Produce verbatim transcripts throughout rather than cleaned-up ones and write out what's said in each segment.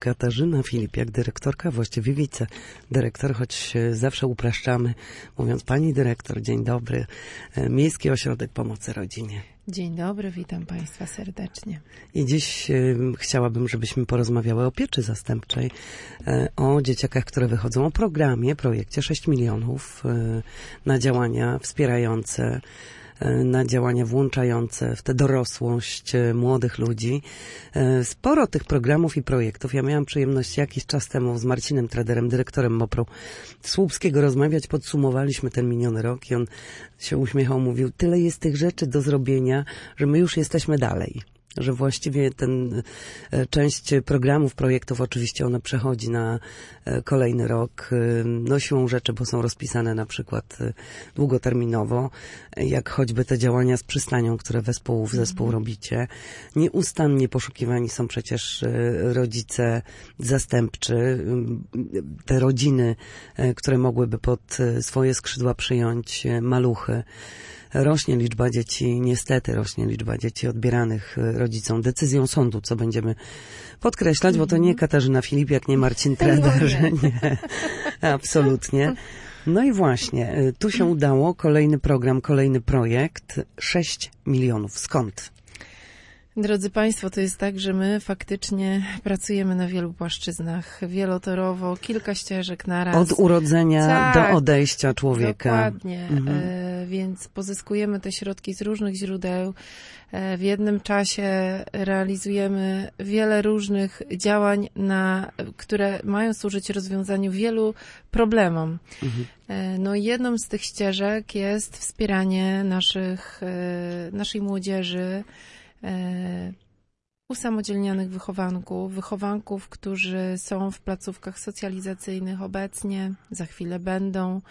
Katarzyna Filipiak, dyrektorka, właściwie wicedyrektor, choć zawsze upraszczamy, mówiąc pani dyrektor, dzień dobry, Miejski Ośrodek Pomocy Rodzinie. Dzień dobry, witam Państwa serdecznie. I dziś y, chciałabym, żebyśmy porozmawiały o pieczy zastępczej, y, o dzieciakach, które wychodzą, o programie, projekcie sześć milionów y, na działania wspierające, na działania włączające w tę dorosłość młodych ludzi. Sporo tych programów i projektów. Ja miałam przyjemność jakiś czas temu z Marcinem Traderem, dyrektorem MOPR-u Słupskiego rozmawiać. Podsumowaliśmy ten miniony rok i on się uśmiechał, mówił, tyle jest tych rzeczy do zrobienia, że my już jesteśmy dalej. Że właściwie ten część programów, projektów, oczywiście one przechodzi na kolejny rok. No siłą rzeczy, bo są rozpisane na przykład długoterminowo, jak choćby te działania z przystanią, które wespół w zespół mm. robicie. Nieustannie poszukiwani są przecież rodzice zastępczy, te rodziny, które mogłyby pod swoje skrzydła przyjąć maluchy. Rośnie liczba dzieci, niestety rośnie liczba dzieci odbieranych rodzicom decyzją sądu, co będziemy podkreślać, bo to nie Katarzyna Filipiak, nie Marcin Trader, nie, absolutnie. No i właśnie, tu się udało, kolejny program, kolejny projekt, sześć milionów. Skąd? Drodzy Państwo, to jest tak, że my faktycznie pracujemy na wielu płaszczyznach, wielotorowo, kilka ścieżek na raz. Od urodzenia tak, do odejścia człowieka. Dokładnie, mhm. e, więc pozyskujemy te środki z różnych źródeł. E, w jednym czasie realizujemy wiele różnych działań, na, które mają służyć rozwiązaniu wielu problemom. Mhm. E, no i jedną z tych ścieżek jest wspieranie naszych, e, naszej młodzieży, E, usamodzielnianych wychowanków, wychowanków, którzy są w placówkach socjalizacyjnych obecnie, za chwilę będą.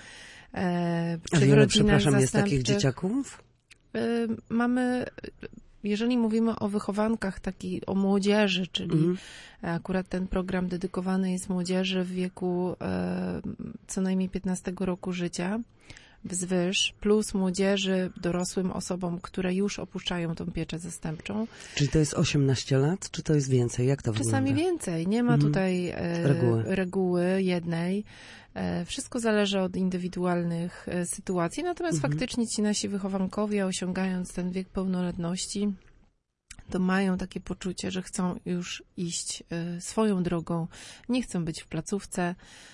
E, czy A w wiele, rodzinach przepraszam, jest takich zastępczych. dzieciaków? E, mamy, jeżeli mówimy o wychowankach, taki, o młodzieży, czyli mm. akurat ten program dedykowany jest młodzieży w wieku e, co najmniej piętnastego roku życia, wzwyż, plus młodzieży, dorosłym osobom, które już opuszczają tą pieczę zastępczą. Czyli to jest osiemnaście lat, czy to jest więcej? Jak to wygląda? Czasami więcej. Nie ma mhm. tutaj e, reguły. reguły jednej. E, wszystko zależy od indywidualnych e, sytuacji, natomiast mhm. faktycznie ci nasi wychowankowie, osiągając ten wiek pełnoletności, to mają takie poczucie, że chcą już iść e, swoją drogą, nie chcą być w placówce,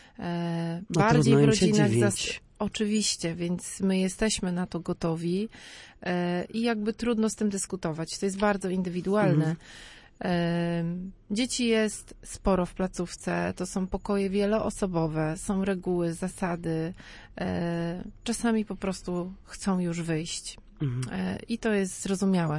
e, no, bardziej w rodzinach zastępczych. Oczywiście, więc my jesteśmy na to gotowi e, i jakby trudno z tym dyskutować. To jest bardzo indywidualne. Mhm. E, dzieci jest sporo w placówce, to są pokoje wieloosobowe, są reguły, zasady. E, czasami po prostu chcą już wyjść. Mhm. E, I to jest zrozumiałe.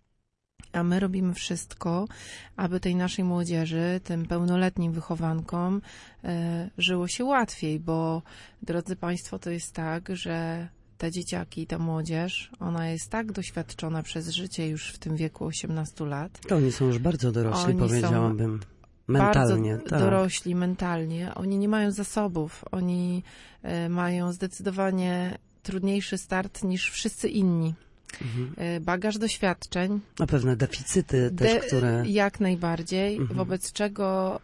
A my robimy wszystko, aby tej naszej młodzieży, tym pełnoletnim wychowankom e, żyło się łatwiej, bo drodzy Państwo, to jest tak, że te dzieciaki, ta młodzież, ona jest tak doświadczona przez życie już w tym wieku osiemnastu lat. To oni są już bardzo dorośli, oni powiedziałabym. Mentalnie, bardzo tak. dorośli mentalnie. Oni nie mają zasobów, oni e, mają zdecydowanie trudniejszy start niż wszyscy inni. Mhm. Bagaż doświadczeń. A pewne deficyty też, de, które... Jak najbardziej, mhm. wobec czego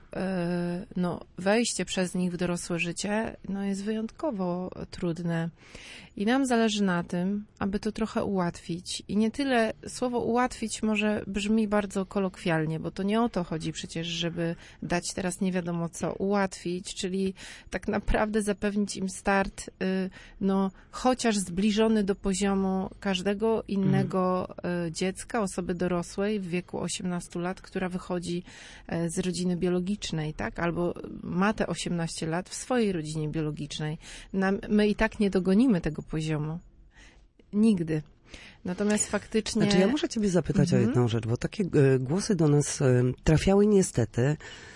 no, wejście przez nich w dorosłe życie no, jest wyjątkowo trudne. I nam zależy na tym, aby to trochę ułatwić. I nie tyle słowo ułatwić może brzmi bardzo kolokwialnie, bo to nie o to chodzi przecież, żeby dać teraz nie wiadomo co ułatwić, czyli tak naprawdę zapewnić im start, no chociaż zbliżony do poziomu każdego innego mm. dziecka, osoby dorosłej w wieku osiemnastu lat, która wychodzi z rodziny biologicznej, tak? Albo ma te osiemnaście lat w swojej rodzinie biologicznej. Nam, my i tak nie dogonimy tego poziomu. Nigdy. Natomiast faktycznie... Znaczy ja muszę Ciebie zapytać mm-hmm. o jedną rzecz, bo takie e, głosy do nas e, trafiały niestety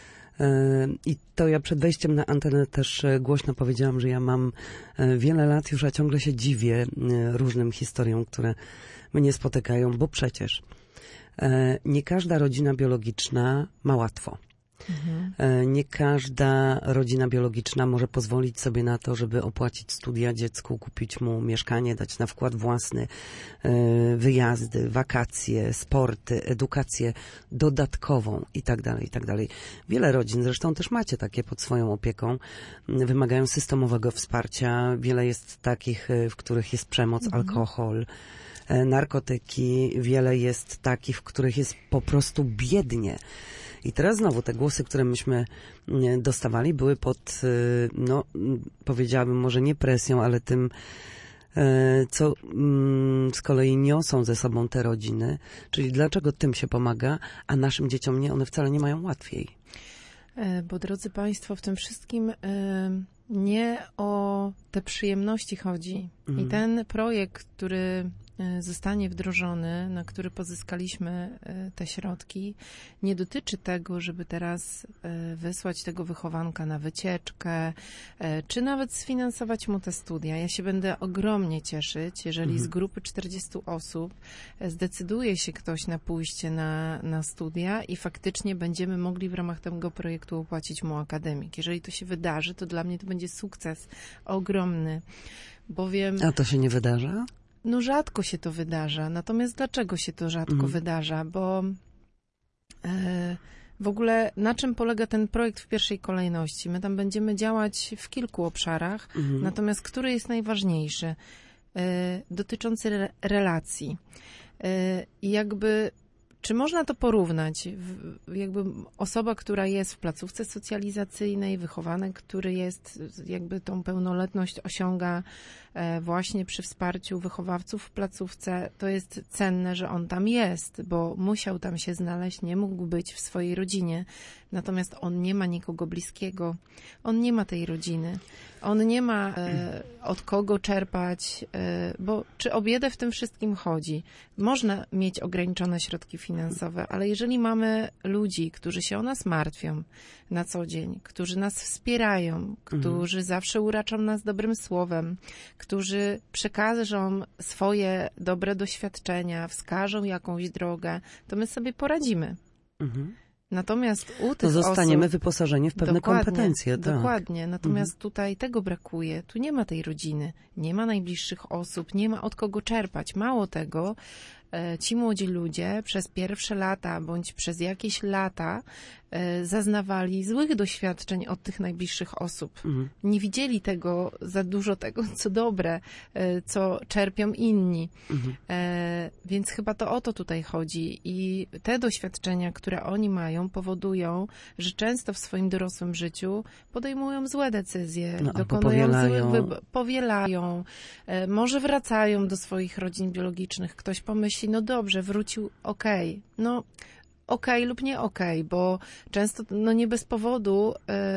e, i to ja przed wejściem na antenę też e, głośno powiedziałam, że ja mam e, wiele lat już, a ciągle się dziwię e, różnym historiom, które mnie spotykają, bo przecież e, nie każda rodzina biologiczna ma łatwo. Mhm. Nie każda rodzina biologiczna może pozwolić sobie na to, żeby opłacić studia dziecku, kupić mu mieszkanie, dać na wkład własny, wyjazdy, wakacje, sporty, edukację dodatkową i tak dalej, i tak dalej. Wiele rodzin, zresztą też macie takie pod swoją opieką, wymagają systemowego wsparcia. Wiele jest takich, w których jest przemoc, mhm. alkohol, narkotyki. Wiele jest takich, w których jest po prostu biednie. I teraz znowu te głosy, które myśmy dostawali, były pod, no powiedziałabym może nie presją, ale tym, co z kolei niosą ze sobą te rodziny. Czyli dlaczego tym się pomaga, a naszym dzieciom nie, one wcale nie mają łatwiej. Bo drodzy Państwo, w tym wszystkim nie o te przyjemności chodzi. Mhm. I ten projekt, który zostanie wdrożony, na który pozyskaliśmy te środki, nie dotyczy tego, żeby teraz wysłać tego wychowanka na wycieczkę, czy nawet sfinansować mu te studia. Ja się będę ogromnie cieszyć, jeżeli mhm. z grupy czterdziestu osób zdecyduje się ktoś na pójście na, na studia i faktycznie będziemy mogli w ramach tego projektu opłacić mu akademik. Jeżeli to się wydarzy, to dla mnie to będzie sukces ogromny, bowiem... A to się nie wydarza? No rzadko się to wydarza. Natomiast dlaczego się to rzadko mhm. wydarza? Bo e, w ogóle na czym polega ten projekt w pierwszej kolejności? My tam będziemy działać w kilku obszarach, mhm. natomiast który jest najważniejszy? E, dotyczący re, relacji. E, I jakby czy można to porównać? Jakby osoba, która jest w placówce socjalizacyjnej, wychowanek, który jest, jakby tą pełnoletność osiąga właśnie przy wsparciu wychowawców w placówce, to jest cenne, że on tam jest, bo musiał tam się znaleźć, nie mógł być w swojej rodzinie. Natomiast on nie ma nikogo bliskiego. On nie ma tej rodziny. On nie ma e, od kogo czerpać, e, bo czy o biedę w tym wszystkim chodzi? Można mieć ograniczone środki finansowe, ale jeżeli mamy ludzi, którzy się o nas martwią na co dzień, którzy nas wspierają, którzy mhm. zawsze uraczą nas dobrym słowem, którzy przekażą swoje dobre doświadczenia, wskażą jakąś drogę, to my sobie poradzimy. Mhm. Natomiast u tych to zostaniemy osób, wyposażeni w pewne kompetencje. Tak. Dokładnie. Natomiast mhm. tutaj tego brakuje. Tu nie ma tej rodziny, nie ma najbliższych osób, nie ma od kogo czerpać. Mało tego, ci młodzi ludzie przez pierwsze lata bądź przez jakieś lata zaznawali złych doświadczeń od tych najbliższych osób. Mhm. Nie widzieli tego, za dużo tego, co dobre, co czerpią inni. Mhm. E, więc chyba to o to tutaj chodzi. I te doświadczenia, które oni mają, powodują, że często w swoim dorosłym życiu podejmują złe decyzje, no, dokonują powielają. złych wyborów, powielają, e, może wracają do swoich rodzin biologicznych. Ktoś pomyśli, no dobrze, wrócił, okej, okay. no okej okay lub nie okej, okay, bo często no nie bez powodu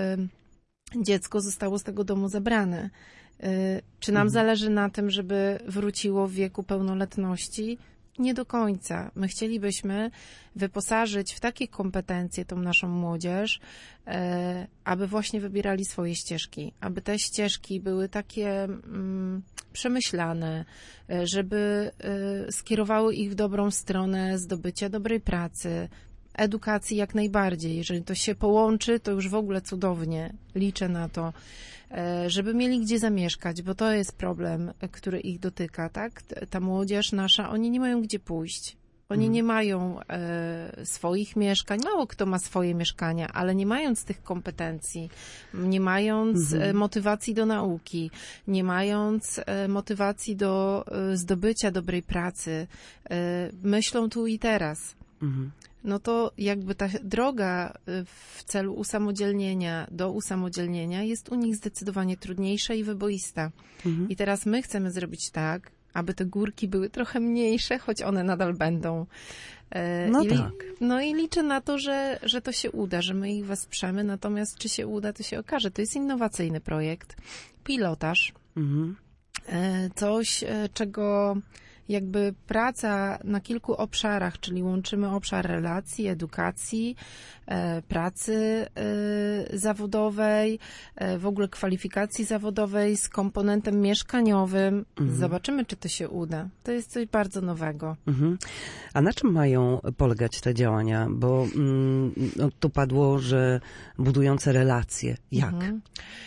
y, dziecko zostało z tego domu zabrane. Y, czy nam mhm. zależy na tym, żeby wróciło w wieku pełnoletności? Nie do końca. My chcielibyśmy wyposażyć w takie kompetencje tą naszą młodzież, e, aby właśnie wybierali swoje ścieżki, aby te ścieżki były takie mm, przemyślane, e, żeby e, skierowały ich w dobrą stronę zdobycia dobrej pracy, edukacji jak najbardziej. Jeżeli to się połączy, to już w ogóle cudownie. Liczę na to, żeby mieli gdzie zamieszkać, bo to jest problem, który ich dotyka, tak? Ta młodzież nasza, oni nie mają gdzie pójść. Oni nie mają e, swoich mieszkań. Mało kto ma swoje mieszkania, ale nie mając tych kompetencji, nie mając mhm. motywacji do nauki, nie mając e, motywacji do e, zdobycia dobrej pracy, e, myślą tu i teraz. Mhm. No to jakby ta droga w celu usamodzielnienia, do usamodzielnienia jest u nich zdecydowanie trudniejsza i wyboista. Mhm. I teraz my chcemy zrobić tak, aby te górki były trochę mniejsze, choć one nadal będą. No I, tak. No i liczę na to, że, że to się uda, że my ich wesprzemy, natomiast czy się uda, to się okaże. To jest innowacyjny projekt, pilotaż, mhm. coś, czego jakby praca na kilku obszarach, czyli łączymy obszar relacji, edukacji, e, pracy e, zawodowej, e, w ogóle kwalifikacji zawodowej z komponentem mieszkaniowym. Mhm. Zobaczymy, czy to się uda. To jest coś bardzo nowego. Mhm. A na czym mają polegać te działania? Bo mm, no, tu padło, że budujące relacje. Jak? Mhm.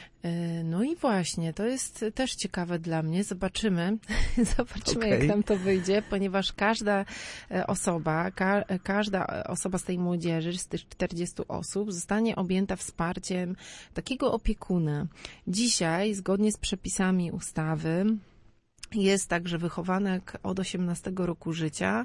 No i właśnie, to jest też ciekawe dla mnie. Zobaczymy, zobaczymy okay. jak nam to wyjdzie, ponieważ każda osoba, ka każda osoba z tej młodzieży, z tych czterdziestu osób, zostanie objęta wsparciem takiego opiekuna. Dzisiaj, zgodnie z przepisami ustawy, jest tak, że wychowanek od osiemnastego roku życia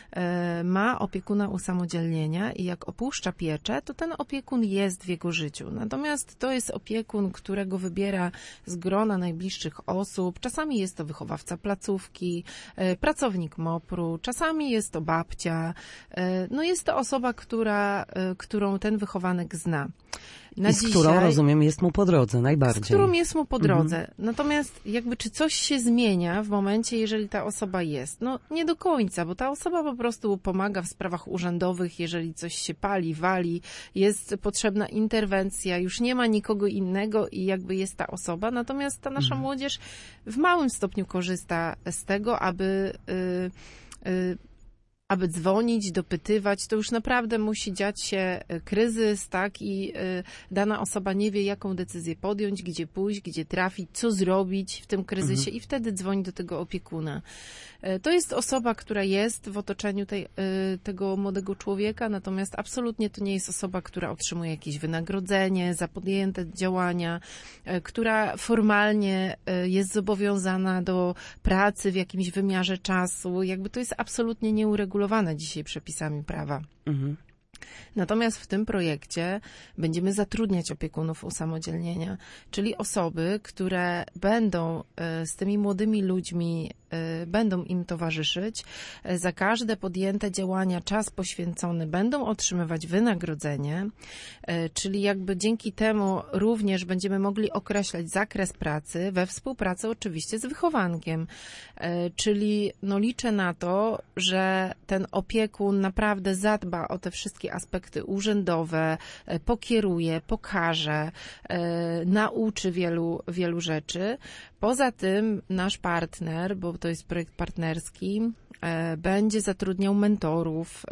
e, ma opiekuna usamodzielnienia i jak opuszcza pieczę, to ten opiekun jest w jego życiu. Natomiast to jest opiekun, którego wybiera z grona najbliższych osób. Czasami jest to wychowawca placówki, e, pracownik mopru, czasami jest to babcia. E, no jest to osoba, która, e, którą ten wychowanek zna. Na I z dzisiaj, którą, rozumiem, jest mu po drodze najbardziej. Z którą jest mu po drodze. Mhm. Natomiast jakby czy coś się zmienia w momencie, jeżeli ta osoba jest? No nie do końca, bo ta osoba po prostu pomaga w sprawach urzędowych, jeżeli coś się pali, wali, jest potrzebna interwencja, już nie ma nikogo innego i jakby jest ta osoba. Natomiast ta nasza mhm. młodzież w małym stopniu korzysta z tego, aby... Yy, yy, aby dzwonić, dopytywać, to już naprawdę musi dziać się kryzys, tak, i y, dana osoba nie wie, jaką decyzję podjąć, gdzie pójść, gdzie trafić, co zrobić w tym kryzysie mhm. i wtedy dzwoni do tego opiekuna. Y, to jest osoba, która jest w otoczeniu tej, y, tego młodego człowieka, natomiast absolutnie to nie jest osoba, która otrzymuje jakieś wynagrodzenie za podjęte działania, y, która formalnie y, jest zobowiązana do pracy w jakimś wymiarze czasu. Jakby to jest absolutnie nieuregulowane dzisiaj przepisami prawa. Mhm. Natomiast w tym projekcie będziemy zatrudniać opiekunów usamodzielnienia, czyli osoby, które będą z tymi młodymi ludźmi, będą im towarzyszyć. Za każde podjęte działania, czas poświęcony będą otrzymywać wynagrodzenie, czyli jakby dzięki temu również będziemy mogli określać zakres pracy we współpracy oczywiście z wychowankiem. Czyli no liczę na to, że ten opiekun naprawdę zadba o te wszystkie aspekty urzędowe, pokieruje, pokaże, nauczy wielu, wielu rzeczy. Poza tym nasz partner, bo to jest projekt partnerski, będzie zatrudniał mentorów,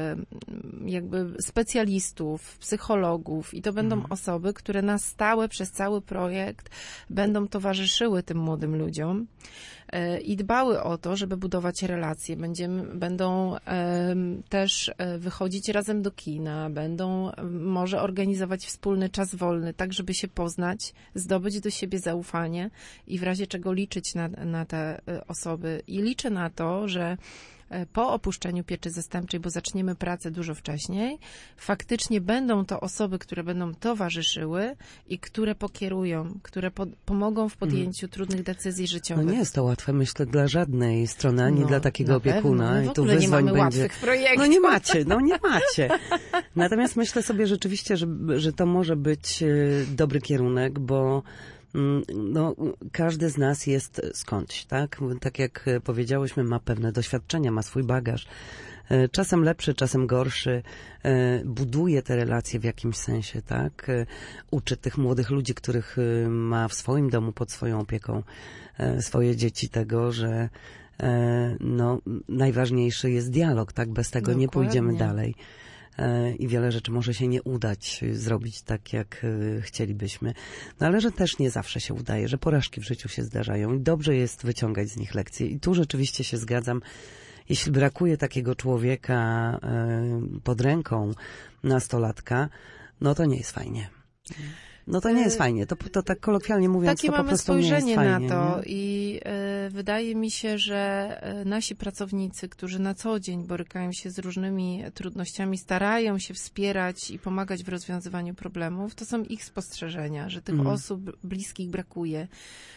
jakby specjalistów, psychologów i to będą mhm. osoby, które na stałe przez cały projekt będą towarzyszyły tym młodym ludziom i dbały o to, żeby budować relacje. Będziemy, będą też wychodzić razem do kina, będą może organizować wspólny czas wolny, tak żeby się poznać, zdobyć do siebie zaufanie i w razie czego liczyć na, na te osoby. I liczę na to, że po opuszczeniu pieczy zastępczej, bo zaczniemy pracę dużo wcześniej, faktycznie będą to osoby, które będą towarzyszyły i które pokierują, które po, pomogą w podjęciu hmm. trudnych decyzji życiowych. No nie jest to łatwe, myślę, dla żadnej strony, ani no, dla takiego opiekuna. No, w ogóle nie mamy będzie... łatwych projektów. No nie macie, no nie macie. Natomiast myślę sobie rzeczywiście, że, że to może być dobry kierunek, bo no, każdy z nas jest skądś, tak? Tak jak powiedziałyśmy, ma pewne doświadczenia, ma swój bagaż. Czasem lepszy, czasem gorszy. Buduje te relacje w jakimś sensie, tak? Uczy tych młodych ludzi, których ma w swoim domu pod swoją opieką, swoje dzieci tego, że no, najważniejszy jest dialog, tak? Bez tego Dokładnie. Nie pójdziemy dalej. I wiele rzeczy może się nie udać zrobić tak, jak chcielibyśmy. No ale że też nie zawsze się udaje, że porażki w życiu się zdarzają i dobrze jest wyciągać z nich lekcje. I tu rzeczywiście się zgadzam. Jeśli brakuje takiego człowieka pod ręką nastolatka, no to nie jest fajnie. No to nie jest fajnie. To, to tak kolokwialnie mówiąc, Takie to po prostu nie jest fajnie. Takie mamy spojrzenie na to nie? i y, wydaje mi się, że y, nasi pracownicy, którzy na co dzień borykają się z różnymi trudnościami, starają się wspierać i pomagać w rozwiązywaniu problemów, to są ich spostrzeżenia, że tych mhm. osób bliskich brakuje.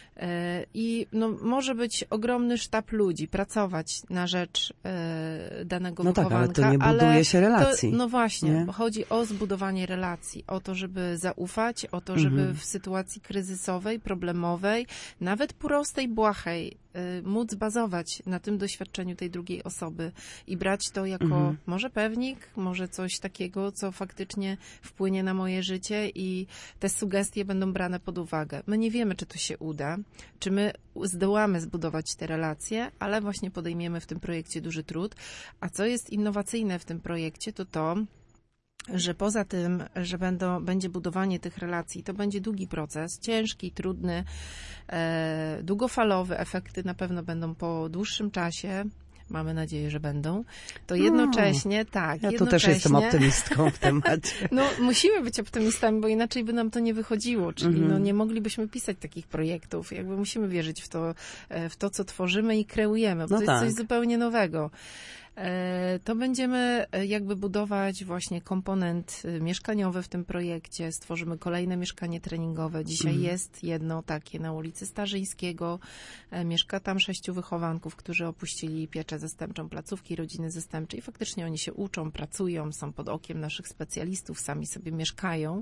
I no, może być ogromny sztab ludzi, pracować na rzecz e, danego no wychowanka. Tak, ale to nie buduje się relacji. To, no właśnie, nie? bo chodzi o zbudowanie relacji, o to, żeby zaufać, o to, żeby mhm. w sytuacji kryzysowej, problemowej, nawet prostej, błahej, y, móc bazować na tym doświadczeniu tej drugiej osoby i brać to jako Mhm. może pewnik, może coś takiego, co faktycznie wpłynie na moje życie i te sugestie będą brane pod uwagę. My nie wiemy, czy to się uda, czy my zdołamy zbudować te relacje, ale właśnie podejmiemy w tym projekcie duży trud. A co jest innowacyjne w tym projekcie, to to, że poza tym, że będą, będzie budowanie tych relacji, to będzie długi proces, ciężki, trudny, e, długofalowy, efekty na pewno będą po dłuższym czasie. Mamy nadzieję, że będą. To jednocześnie, no, tak, ja tu jednocześnie... też jestem optymistką w temacie. No, musimy być optymistami, bo inaczej by nam to nie wychodziło, czyli Mhm. no, nie moglibyśmy pisać takich projektów. Jakby musimy wierzyć w to, w to co tworzymy i kreujemy, bo No to tak. jest coś zupełnie nowego. To będziemy jakby budować właśnie komponent mieszkaniowy w tym projekcie. Stworzymy kolejne mieszkanie treningowe. Dzisiaj Mhm. jest jedno takie na ulicy Starzyńskiego. Mieszka tam sześciu wychowanków, którzy opuścili pieczę zastępczą, placówki rodziny zastępczej. Faktycznie oni się uczą, pracują, są pod okiem naszych specjalistów, sami sobie mieszkają.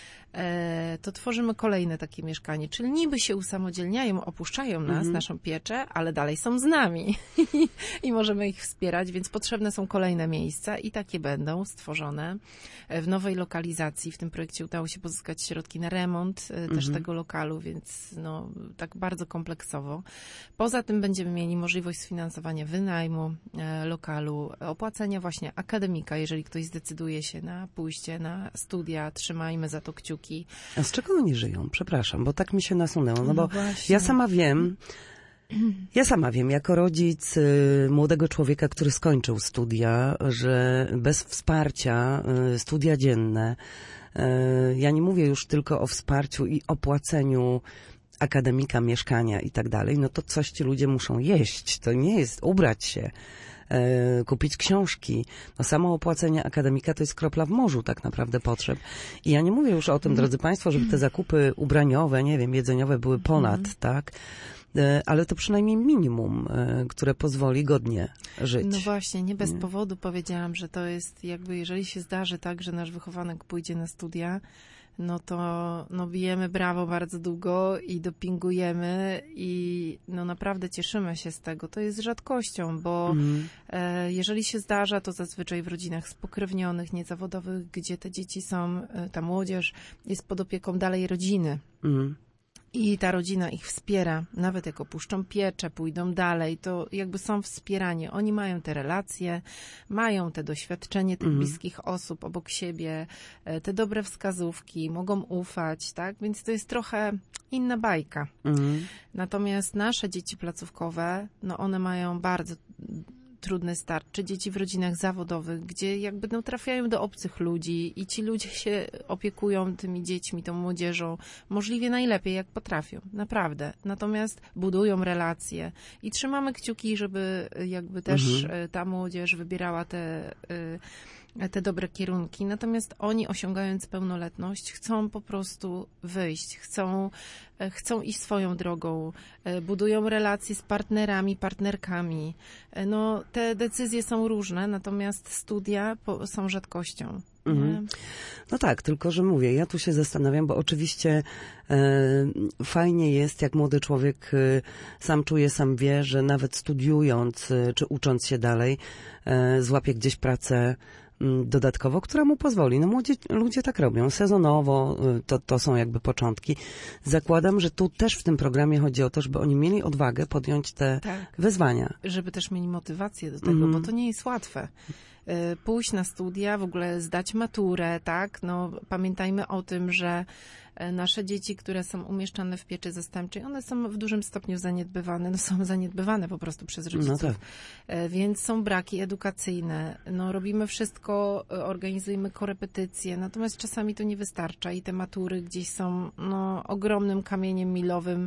To tworzymy kolejne takie mieszkanie, czyli niby się usamodzielniają, opuszczają nas, Mhm. naszą pieczę, ale dalej są z nami i możemy ich wspierać, więc potrzebne są kolejne miejsca i takie będą stworzone w nowej lokalizacji. W tym projekcie udało się pozyskać środki na remont mhm. też tego lokalu, więc no, tak bardzo kompleksowo. Poza tym będziemy mieli możliwość sfinansowania wynajmu e, lokalu, opłacenia właśnie akademika, jeżeli ktoś zdecyduje się na pójście na studia, trzymajmy za to kciuki. A z czego oni żyją? Przepraszam, bo tak mi się nasunęło. No bo No właśnie. ja sama wiem, ja sama wiem, jako rodzic y, młodego człowieka, który skończył studia, że bez wsparcia y, studia dzienne, y, ja nie mówię już tylko o wsparciu i opłaceniu akademika, mieszkania i tak dalej, no to coś ci ludzie muszą jeść. To nie jest ubrać się, e, kupić książki. No samo opłacenie akademika to jest kropla w morzu tak naprawdę potrzeb. I ja nie mówię już o tym, drodzy Państwo, żeby te zakupy ubraniowe, nie wiem, jedzeniowe były ponad, mm. tak? E, ale to przynajmniej minimum, e, które pozwoli godnie żyć. No właśnie, nie bez nie? powodu powiedziałam, że to jest jakby, jeżeli się zdarzy tak, że nasz wychowanek pójdzie na studia, no to no bijemy brawo bardzo długo i dopingujemy i no naprawdę cieszymy się z tego. To jest rzadkością, bo mm. e, jeżeli się zdarza, to zazwyczaj w rodzinach spokrewnionych, niezawodowych, gdzie te dzieci są, ta młodzież jest pod opieką dalej rodziny. Mm. I ta rodzina ich wspiera, nawet jak opuszczą pieczę, pójdą dalej, to jakby są wspierani. Oni mają te relacje, mają te doświadczenie tych mm. bliskich osób obok siebie, te dobre wskazówki, mogą ufać, tak? Więc to jest trochę inna bajka. Mm. Natomiast nasze dzieci placówkowe, no one mają bardzo trudny start, czy dzieci w rodzinach zawodowych, gdzie jakby no, trafiają do obcych ludzi i ci ludzie się opiekują tymi dziećmi, tą młodzieżą możliwie najlepiej, jak potrafią. Naprawdę. Natomiast budują relacje i trzymamy kciuki, żeby jakby też mhm. ta młodzież wybierała te te dobre kierunki. Natomiast oni, osiągając pełnoletność, chcą po prostu wyjść, chcą, chcą iść swoją drogą, budują relacje z partnerami, partnerkami. No, te decyzje są różne, natomiast studia po, są rzadkością. Mhm. No tak, tylko że mówię, ja tu się zastanawiam, bo oczywiście e, fajnie jest, jak młody człowiek e, sam czuje, sam wie, że nawet studiując e, czy ucząc się dalej, e, złapie gdzieś pracę dodatkowo, która mu pozwoli. No młodzi ludzie tak robią. Sezonowo to, to są jakby początki. Zakładam, że tu też w tym programie chodzi o to, żeby oni mieli odwagę podjąć te tak. wyzwania. Żeby też mieli motywację do tego, mm. bo to nie jest łatwe. Pójść na studia, w ogóle zdać maturę, tak? No, pamiętajmy o tym, że nasze dzieci, które są umieszczane w pieczy zastępczej, one są w dużym stopniu zaniedbywane, no są zaniedbywane po prostu przez rodziców, no tak. Więc są braki edukacyjne. No, robimy wszystko, organizujemy korepetycje, natomiast czasami to nie wystarcza i te matury gdzieś są no, ogromnym kamieniem milowym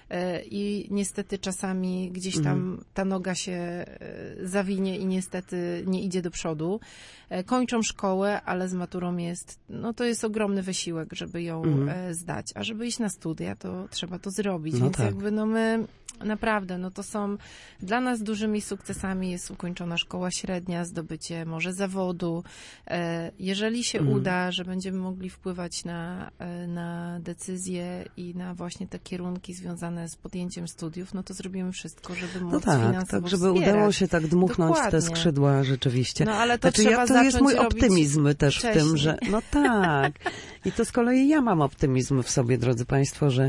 i niestety czasami gdzieś tam ta noga się zawinie i niestety nie idzie do przodu. Kończą szkołę, ale z maturą jest, no to jest ogromny wysiłek, żeby ją mm. e, zdać. A żeby iść na studia, to trzeba to zrobić. No Więc tak. jakby no my naprawdę, no to są dla nas dużymi sukcesami jest ukończona szkoła średnia, zdobycie może zawodu. E, jeżeli się Mhm. uda, że będziemy mogli wpływać na, e, na decyzje i na właśnie te kierunki związane z podjęciem studiów, no to zrobimy wszystko, żeby móc No tak, finansowo tak, żeby wspierać. udało się tak dmuchnąć Dokładnie. te skrzydła rzeczywiście. No ale to Znaczy, trzeba ja, to jest zacząć mój robić optymizm też w tym, wcześniej. że no tak. I to z kolei ja mam optymizm w sobie, drodzy Państwo, że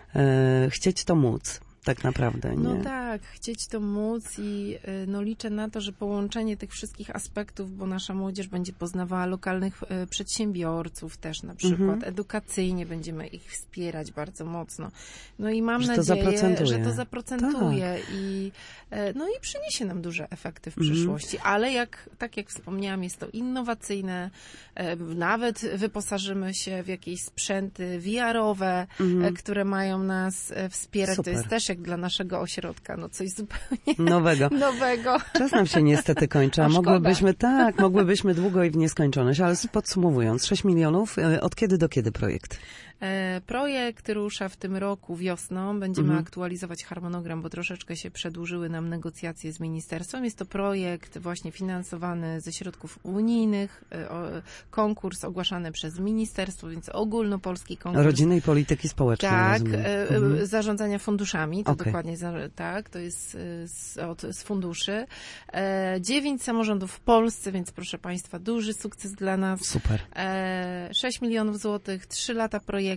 e, chcieć to móc. Tak naprawdę, nie? No tak, chcieć to móc i y, no, liczę na to, że połączenie tych wszystkich aspektów, bo nasza młodzież będzie poznawała lokalnych y, przedsiębiorców też na przykład, Mhm. edukacyjnie będziemy ich wspierać bardzo mocno. No i mam Że to nadzieję, zaprocentuje. że to zaprocentuje i, y, no i przyniesie nam duże efekty w Mhm. przyszłości. Ale jak, tak jak wspomniałam, jest to innowacyjne, y, nawet wyposażymy się w jakieś sprzęty V R-owe, Mhm. y, które mają nas y, wspierać. Super. To jest też jak dla naszego ośrodka, no coś zupełnie Nowego. nowego. Czas nam się niestety kończy, a A szkoda. mogłybyśmy, tak, mogłybyśmy długo i w nieskończoność, ale podsumowując, sześć milionów, e, od kiedy do kiedy projekt? E, projekt rusza w tym roku wiosną. Będziemy Mhm. aktualizować harmonogram, bo troszeczkę się przedłużyły nam negocjacje z ministerstwem. Jest to projekt właśnie finansowany ze środków unijnych, e, o, konkurs ogłaszany przez ministerstwo, więc ogólnopolski konkurs. Rodziny i polityki społecznej, Tak, rozumiem. e, Mhm. zarządzania funduszami, to Okej. dokładnie za, tak, to jest e, z, od, z funduszy. E, dziewięć samorządów w Polsce, więc proszę Państwa, duży sukces dla nas. Super. E, sześć milionów złotych, trzy lata projektu,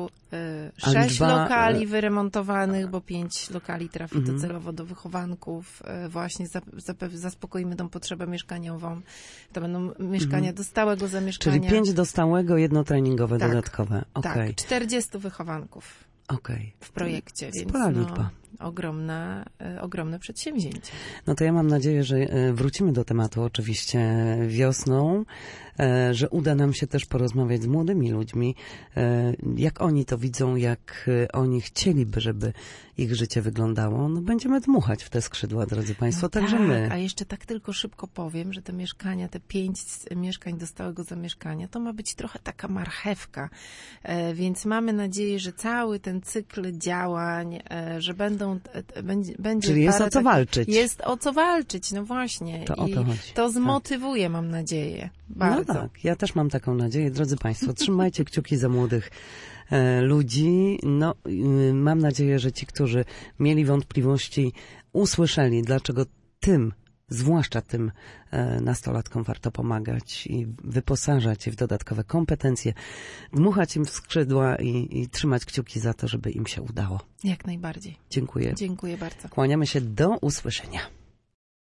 e, A sześć liczba, lokali e, wyremontowanych, bo pięć lokali trafi Mhm. docelowo do wychowanków. E, właśnie zap- zapew- zaspokoimy tą potrzebę mieszkaniową. To będą mieszkania Mhm. do stałego zamieszkania. Czyli pięć do stałego, jedno treningowe Tak, dodatkowe. Okej, Tak, czterdziestu wychowanków okej. w projekcie, więc Spora no, liczba. ogromne, e, ogromne przedsięwzięcie. No to ja mam nadzieję, że e, wrócimy do tematu oczywiście wiosną, e, że uda nam się też porozmawiać z młodymi ludźmi, e, jak oni to widzą, jak e, oni chcieliby, żeby ich życie wyglądało. No będziemy dmuchać w te skrzydła, drodzy Państwo, No także tak, my. a jeszcze tak tylko szybko powiem, że te mieszkania, te pięć mieszkań do stałego zamieszkania, to ma być trochę taka marchewka, e, więc mamy nadzieję, że cały ten cykl działań, e, że będą, e, będzie, będzie Czyli jest parę o co tak- walczyć. Jest o co walczyć, no właśnie. To o I to chodzi. to zmotywuje, mam nadzieję, bardzo. No tak, ja też mam taką nadzieję. Drodzy Państwo, trzymajcie kciuki za młodych e, ludzi. No, y, mam nadzieję, że ci, którzy mieli wątpliwości, usłyszeli, dlaczego tym, zwłaszcza tym e, nastolatkom warto pomagać i wyposażać je w dodatkowe kompetencje, dmuchać im w skrzydła i, i trzymać kciuki za to, żeby im się udało. Jak najbardziej. Dziękuję. Dziękuję bardzo. Kłaniamy się, do usłyszenia.